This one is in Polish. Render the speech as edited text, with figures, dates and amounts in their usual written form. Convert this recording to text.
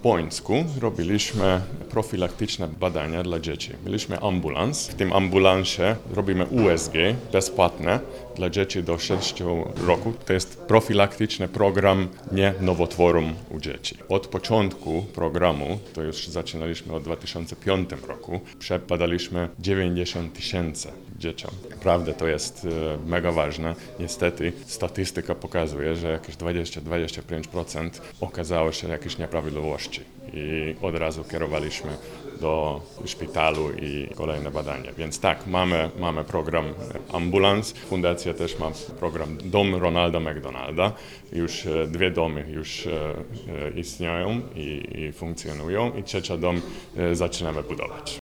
Pońsku robiliśmy profilaktyczne badania dla dzieci. Mieliśmy ambulans. W tym ambulansie robimy USG bezpłatne dla dzieci do 6 roku. To jest profilaktyczny program nie nowotworom u dzieci. Od początku programu, to już zaczynaliśmy od 2005 roku, przebadaliśmy 90 000 dzieciom. Naprawdę to jest mega ważne. Niestety statystyka pokazuje, że jakieś 20-25% okazało się jakieś nieprawidłowości i od razu kierowaliśmy do szpitalu i kolejne badania. Więc tak, mamy program ambulans. Fundacja też ma program Dom Ronalda McDonalda. Już 2 domy już istnieją i funkcjonują i 3. dom zaczynamy budować.